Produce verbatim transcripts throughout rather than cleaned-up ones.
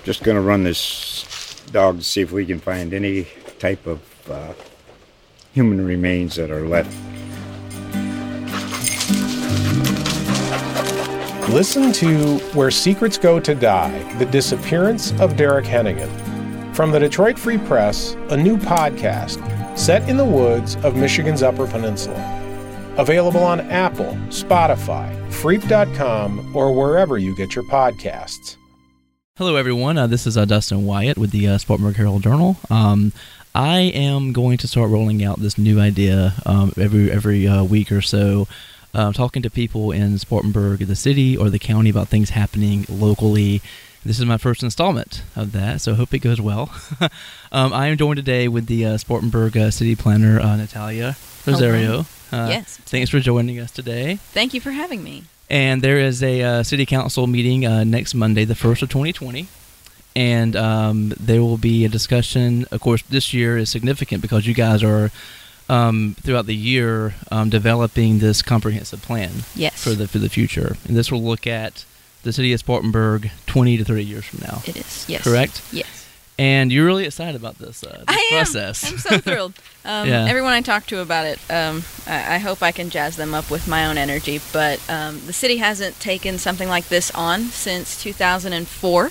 just going to run this dog to see if we can find any type of uh, human remains that are left. Listen to Where Secrets Go to Die, The Disappearance of Derek Hennigan. From the Detroit Free Press, a new podcast set in the woods of Michigan's Upper Peninsula. Available on Apple, Spotify, Freep dot com, or wherever you get your podcasts. Hello, everyone. Uh, this is uh, Dustin Wyatt with the uh, Spartanburg Herald Journal. Um, I am going to start rolling out this new idea um, every every uh, week or so, uh, talking to people in Spartanburg, the city, or the county about things happening locally. This is my first installment of that, so I hope it goes well. um, I am joined today with the uh, Spartanburg uh, city planner, uh, Natalia Rosario. Uh, yes. Thanks for joining us today. Thank you for having me. And there is a uh, city council meeting uh, next Monday, the first of twenty twenty. And um, there will be a discussion. Of course, this year is significant because you guys are, um, throughout the year, um, developing this comprehensive plan yes. for the for the future. And this will look at the city of Spartanburg twenty to thirty years from now. It is, yes. Correct? Yes. And you're really excited about this, uh, this I process. am. I'm so thrilled. Um, yeah. Everyone I talk to about it, um, I, I hope I can jazz them up with my own energy. But um, the city hasn't taken something like this on since two thousand four.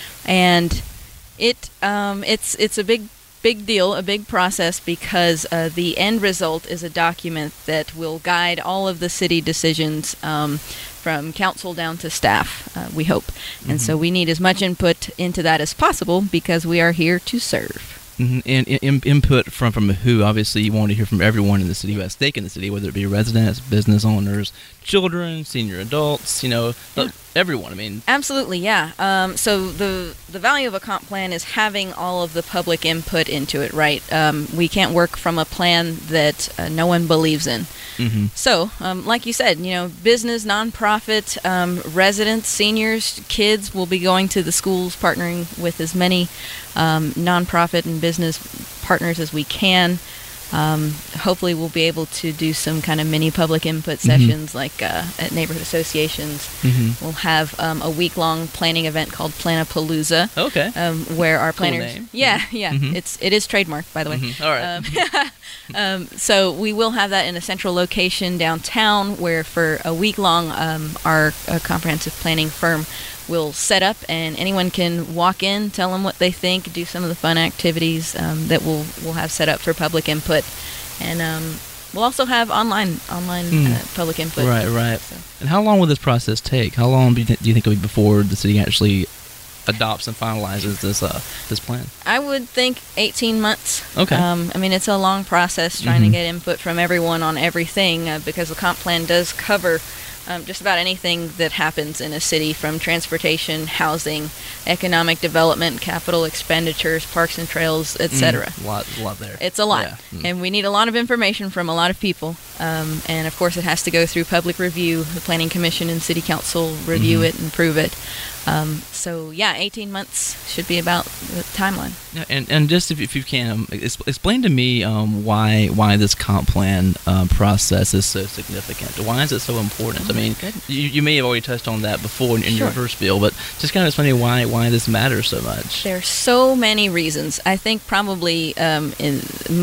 And it um, it's it's a big big deal, a big process, because uh, the end result is a document that will guide all of the city decisions um, from council down to staff, uh, we hope. Mm-hmm. And so we need as much input into that as possible because we are here to serve. Mm-hmm. And in, input from, from who? Obviously, you want to hear from everyone in the city who has stake in the city, whether it be residents, business owners, children, senior adults, you know, yeah. everyone. I mean, absolutely, yeah. Um, so the the value of a comp plan is having all of the public input into it, right? Um, we can't work from a plan that uh, no one believes in. Mm-hmm. So, um, like you said, you know, business, nonprofit, um, residents, seniors, kids will be going to the schools, partnering with as many um, nonprofit and business partners as we can. Um, hopefully we'll be able to do some kind of mini public input sessions mm-hmm. like uh, at neighborhood associations. Mm-hmm. We'll have um, a week-long planning event called Planapalooza. Okay. Um, where our cool planners... Name. Yeah, yeah. Mm-hmm. It's, it is trademarked, by the way. Mm-hmm. All right. Um, um, so we will have that in a central location downtown where for a week long um, our uh, comprehensive planning firm will set up and anyone can walk in, tell them what they think, do some of the fun activities um, that we'll we'll have set up for public input, and um, we'll also have online online mm. uh, public input. Right, right. So. And how long will this process take? How long do you, th- do you think it'll be before the city actually adopts and finalizes this uh, this plan? I would think eighteen months. Okay. Um, I mean, it's a long process trying mm-hmm. to get input from everyone on everything uh, because the comp plan does cover Um, just about anything that happens in a city, from transportation, housing, economic development, capital expenditures, parks and trails, et cetera. Mm, a lot, a lot there. It's a lot. Yeah. Mm. And we need a lot of information from a lot of people. Um, and, of course, it has to go through public review. The Planning Commission and City Council review mm-hmm. it and approve it. Um, so, yeah, eighteen months should be about the timeline. Yeah, and, and just if, if you can, um, explain to me um, why why this comp plan uh, process is so significant. Why is it so important? Oh, I mean, you, you may have already touched on that before in, in sure. your first bill, but just kind of explain why why this matters so much. There are so many reasons. I think probably um, in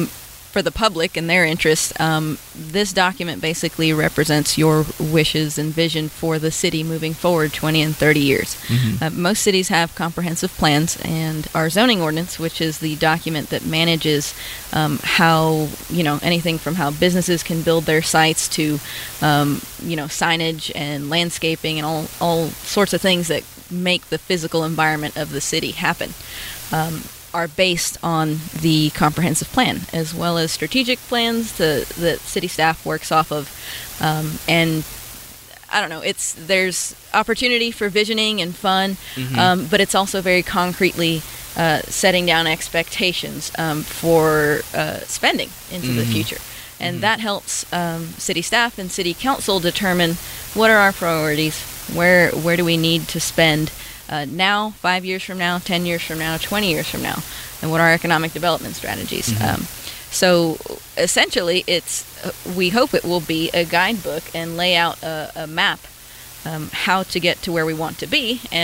for the public and their interest, um, this document basically represents your wishes and vision for the city moving forward twenty and thirty years. Mm-hmm. Uh, most cities have comprehensive plans, and our zoning ordinance, which is the document that manages um, how, you know, anything from how businesses can build their sites to, um, you know, signage and landscaping and all, all sorts of things that make the physical environment of the city happen. Um, are based on the comprehensive plan, as well as strategic plans to, that city staff works off of. Um, and I don't know, it's there's opportunity for visioning and fun, mm-hmm. um, but it's also very concretely uh, setting down expectations um, for uh, spending into mm-hmm. the future. And mm-hmm. that helps um, city staff and city council determine what are our priorities, where where do we need to spend Uh, now, five years from now, ten years from now, twenty years from now, and what are our economic development strategies. Mm-hmm. Um, so essentially, it's uh, we hope it will be a guidebook and lay out a, a map um, how to get to where we want to be, and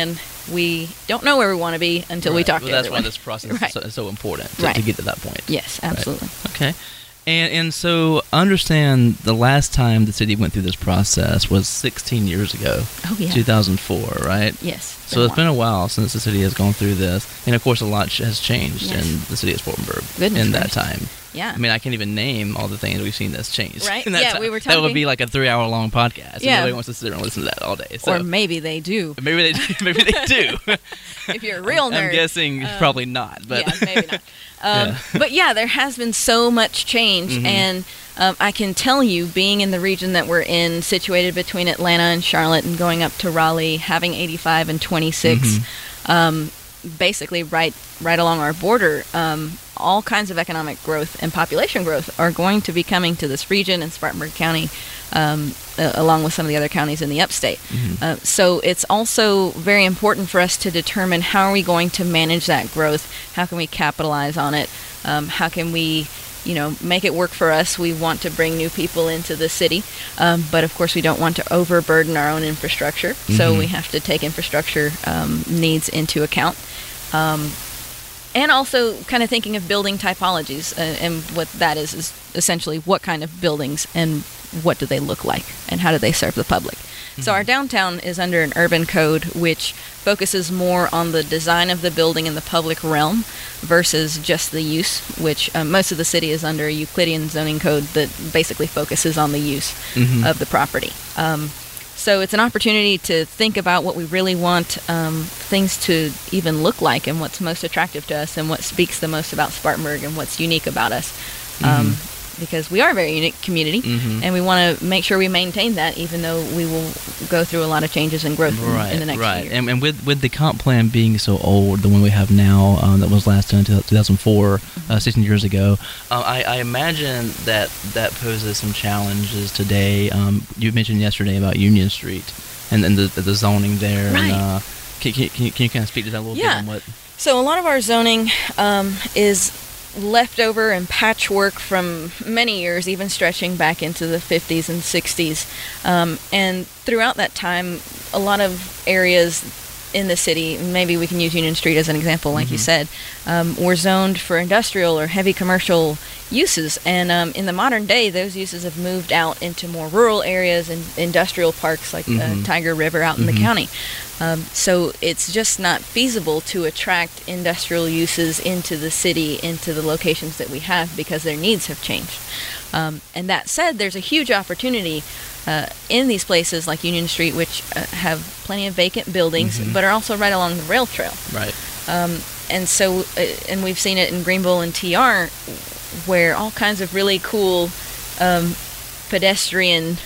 we don't know where we want to be until we Right. talk well, to that's everyone. why this process Right. is, so, is so important to, Right. to get to that point. Yes, absolutely. Right. Okay. And and so understand the last time the city went through this process was sixteen years ago, Oh, yeah. two thousand four, right? Yes. So it's been a while since the city has gone through this, and of course a lot sh- has changed Yes. in the city of Spartanburg Goodness in that gracious. time. Yeah. I mean, I can't even name all the things we've seen that's changed. Right? in that Yeah, time. we were That would talking- be like a three-hour-long podcast. and Yeah. Nobody wants to sit there and listen to that all day. So Or maybe they do. maybe they do. Maybe they do. If you're a real I'm, nerd. I'm guessing um, probably not. But yeah, maybe not. Um, Yeah. But yeah, there has been so much change, Mhm. and um, I can tell you, being in the region that we're in, situated between Atlanta and Charlotte, and going up to Raleigh, having eighty-five and twenty-six, Mhm. um, basically right right along our border, um, all kinds of economic growth and population growth are going to be coming to this region in Spartanburg County, um, uh, along with some of the other counties in the upstate. Mhm. Uh, so it's also very important for us to determine how are we going to manage that growth? How can we capitalize on it? Um, how can we, you know, make it work for us? We want to bring new people into the city, um, but of course we don't want to overburden our own infrastructure. So Mhm. we have to take infrastructure um, needs into account. Um, and also kind of thinking of building typologies, uh, and what that is is essentially what kind of buildings and what do they look like and how do they serve the public. So our downtown is under an urban code which focuses more on the design of the building in the public realm versus just the use, which uh, most of the city is under a Euclidean zoning code that basically focuses on the use Mhm. of the property. Um, so it's an opportunity to think about what we really want um, things to even look like and what's most attractive to us and what speaks the most about Spartanburg and what's unique about us. Um, because we are a very unique community, Mhm. and we want to make sure we maintain that, even though we will go through a lot of changes and growth in- Right, in, the next right. year. And, and with with the comp plan being so old, the one we have now um, that was last done in two thousand four, Mm-hmm. uh, sixteen years ago, uh, I, I imagine that that poses some challenges today. Um, you mentioned yesterday about Union Street and, and the, the zoning there. Right. And, uh, can, can, can, you, can you kind of speak to that a little Yeah. bit on what? So a lot of our zoning um, is leftover and patchwork from many years, even stretching back into the fifties and sixties. Um, and throughout that time, a lot of areas in the city, maybe we can use Union Street as an example, like you said, um, were zoned for industrial or heavy commercial uses. And um, in the modern day, those uses have moved out into more rural areas and industrial parks like Mhm. uh, Tiger River out in Mhm. the county. Um, so it's just not feasible to attract industrial uses into the city, into the locations that we have, because their needs have changed. Um, and that said, there's a huge opportunity uh, in these places like Union Street, which uh, have plenty of vacant buildings, Mhm. but are also right along the rail trail. Right. Um, and so, uh, and we've seen it in Greenville and T R, where all kinds of really cool um, pedestrian,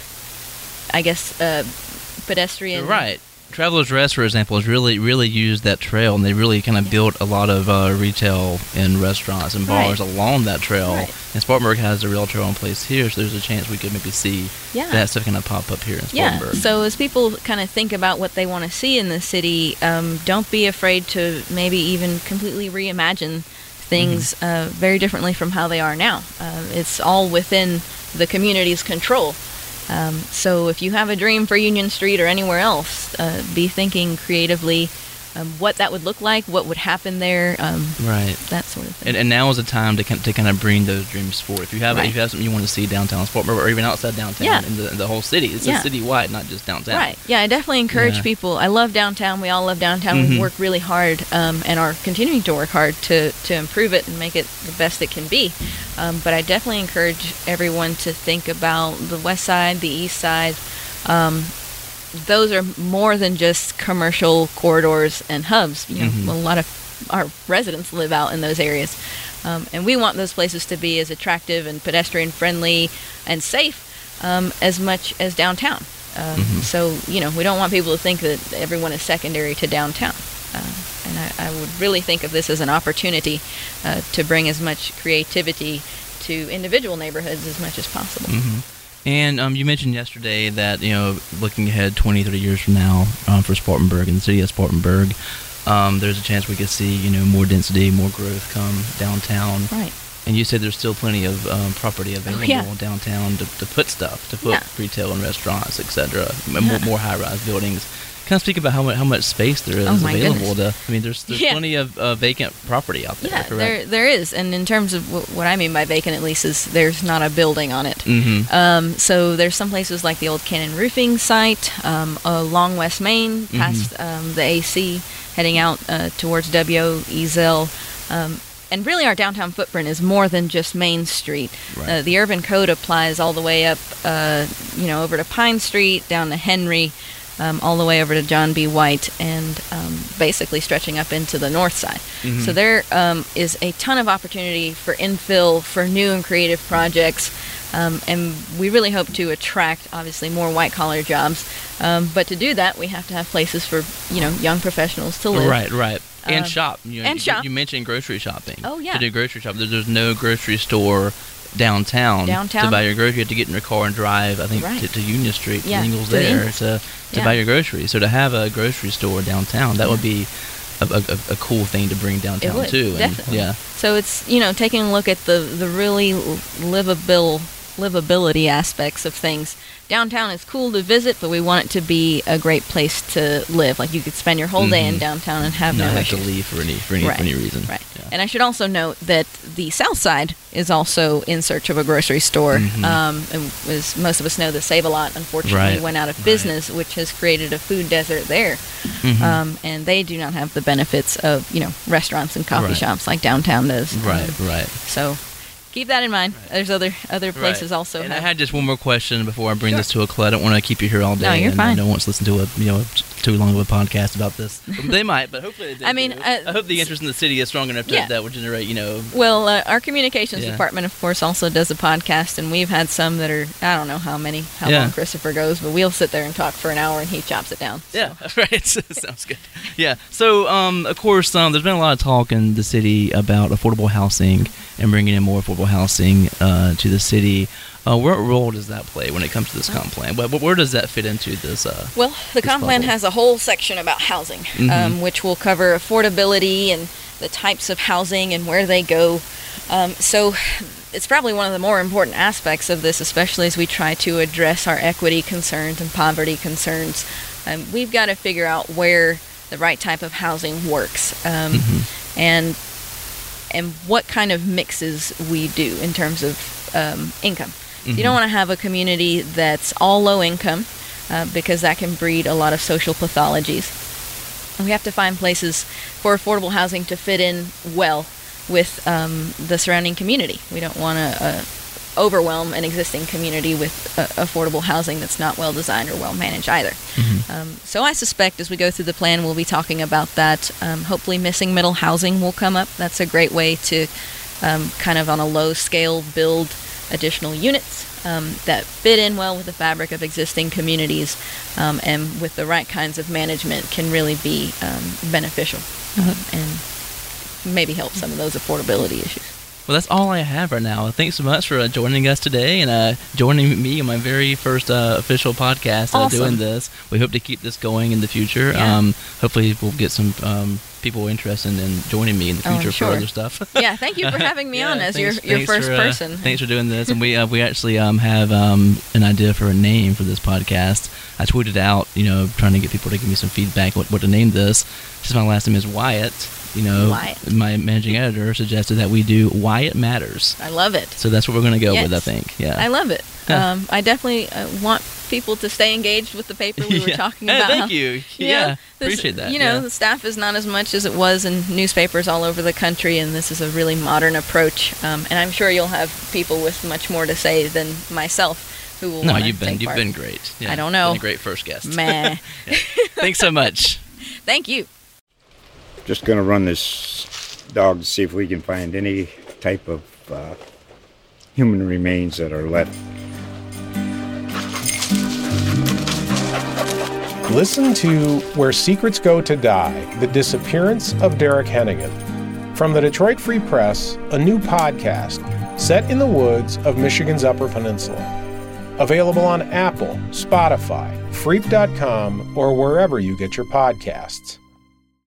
I guess, uh, pedestrian. Right. Travelers Rest, for example, has really, really used that trail, and they really kind of built a lot of uh, retail and restaurants and bars Right. along that trail. Right. And Spartanburg has a rail trail in place here, so there's a chance we could maybe see Yeah. that stuff kind of pop up here in Yeah. Spartanburg. So as people kind of think about what they want to see in the city, um, don't be afraid to maybe even completely reimagine things Mm-hmm. uh, very differently from how they are now. Uh, it's all within the community's control. Um, so if you have a dream for Union Street or anywhere else, uh, be thinking creatively um, what that would look like, what would happen there, um, Right. that sort of thing. And, and now is the time to kind to kind of bring those dreams forward. If you have Right. if you have something you want to see downtown Spartanburg or even outside downtown Yeah. in, the, in the whole city, it's Yeah. a citywide, not just downtown. Right. Yeah, I definitely encourage Yeah. people. I love downtown. We all love downtown. Mhm. We work really hard um, and are continuing to work hard to, to improve it and make it the best it can be. Um, but I definitely encourage everyone to think about the west side, the east side. Um, those are more than just commercial corridors and hubs. You know, Mhm. a lot of our residents live out in those areas. Um, and we want those places to be as attractive and pedestrian friendly and safe um, as much as downtown. Um, Mhm. So, you know, we don't want people to think that everyone is secondary to downtown. Uh, and I, I would really think of this as an opportunity uh, to bring as much creativity to individual neighborhoods as much as possible. hmm And um, you mentioned yesterday that, you know, looking ahead twenty, thirty years from now um, for Spartanburg and the city of Spartanburg, um, there's a chance we could see, you know, more density, more growth come downtown. Right. And you said there's still plenty of um, property available yeah. downtown to, to put stuff, to put Yeah. retail and restaurants, et cetera, m- Yeah. more, more high-rise buildings. kind of speak about how much how much space there is Oh, my available goodness. to. I mean, there's there's Yeah. plenty of uh, vacant property out there. Yeah, correct? there there is, and in terms of w- what I mean by vacant, at least, is there's not a building on it. Mm-hmm. Um, so there's some places like the old Cannon Roofing site, um, along West Main, Mm-hmm. past um, the A C, heading out uh, towards W O, Ezel. Um, and really our downtown footprint is more than just Main Street. Right. Uh, the urban code applies all the way up, uh, you know, over to Pine Street, down to Henry, um, all the way over to John B. White, and um, basically stretching up into the north side. Mhm. So there um, is a ton of opportunity for infill, for new and creative projects, um, and we really hope to attract, obviously, more white-collar jobs. Um, but to do that, we have to have places for, you know, young professionals to live. Right, right. And Um, shop. You, and you, shop. You mentioned grocery shopping. Oh, yeah. To do grocery shopping. There- There's no grocery store downtown. Downtown. To buy your groceries, you have to get in your car and drive, I think, Right. to, to Union Street, Yeah, to Ingles to the there, Ingles. to, to Yeah. buy your groceries. So to have a grocery store downtown, that would be a, a, a cool thing to bring downtown, It would, too. And, definitely. yeah. So it's, you know, taking a look at the, the really livable, livability aspects of things. Downtown is cool to visit, but we want it to be a great place to live. Like you could spend your whole day in Mhm. downtown and have Not no have to issues. leave for any, for any, Right, for any reason. Right. Yeah. And I should also note that the South Side is also in search of a grocery store. Mhm. Um, and as most of us know, the Save-A-Lot unfortunately Right, went out of right. business, which has created a food desert there. Mhm. Um, and they do not have the benefits of, you know, restaurants and coffee Right. shops like downtown does. Right, Um, right. So keep that in mind. There's other other places Right. also. And have- I had just one more question before I bring Sure. this to a close. I don't want to keep you here all day. No, you're and fine. No one wants to listen to a you know too long of a podcast about this. They might, but hopefully they I mean, do. uh, I hope the interest in the city is strong enough to, Yeah. that would generate you know. Well, uh, our communications Yeah. department, of course, also does a podcast, and we've had some that are, I don't know how many, how Yeah. long Christopher goes, but we'll sit there and talk for an hour, and he chops it down. so. Yeah, right. Sounds good. Yeah. So, um, of course, um, there's been a lot of talk in the city about affordable housing and bringing in more affordable housing uh, to the city. Uh, what role does that play when it comes to this comp plan? Where, where does that fit into this? Uh, Well, the this comp plan bubble? has a whole section about housing, Mhm. um, which will cover affordability and the types of housing and where they go. Um, so it's probably one of the more important aspects of this, especially as we try to address our equity concerns and poverty concerns. Um, we've got to figure out where the right type of housing works, um, Mhm. and and what kind of mixes we do in terms of um, income. You Mhm. don't want to have a community that's all low income, uh, because that can breed a lot of social pathologies. And we have to find places for affordable housing to fit in well with um, the surrounding community. We don't want to uh, overwhelm an existing community with uh, affordable housing that's not well designed or well managed either. Mhm. Um, so I suspect as we go through the plan, we'll be talking about that. Um, hopefully missing middle housing will come up. That's a great way to um, kind of on a low scale build additional units um, that fit in well with the fabric of existing communities, um, and with the right kinds of management can really be um, beneficial um, and maybe help some of those affordability issues. Well, that's all I have right now. Thanks so much for uh, joining us today and uh, joining me on my very first uh, official podcast uh, Awesome. doing this. We hope to keep this going in the future. Yeah. Um, hopefully, we'll get some um, people interested in joining me in the Oh, I'm future sure. for other stuff. Yeah, thank you for having me Yeah, on as thanks- your, your thanks first for, uh, person. Thanks for doing this. And we uh, we actually um, have um, an idea for a name for this podcast. I tweeted out, you know, trying to get people to give me some feedback what, what to name this. Since my last name is Wyatt, you know, Wyatt. my managing editor suggested that we do Wyatt Matters. I love it. So that's what we're going to go Yes. with, I think. Yeah. I love it. Yeah. Um, I definitely uh, want people to stay engaged with the paper. We were Yeah. talking Hey, about. thank how- you. you Yeah, know, this- appreciate that. You know, yeah. the staff is not as much as it was in newspapers all over the country, and this is a really modern approach. Um, and I'm sure you'll have people with much more to say than myself who will No, wanna you've been take you've part. been great. Yeah, I don't know. Been a great first guest. Meh. Yeah. Thanks so much. Thank you. Just gonna run this dog to see if we can find any type of uh, human remains that are left. Listen to Where Secrets Go to Die, The Disappearance of Derek Hennigan. From the Detroit Free Press, a new podcast set in the woods of Michigan's Upper Peninsula. Available on Apple, Spotify, Freep dot com, or wherever you get your podcasts.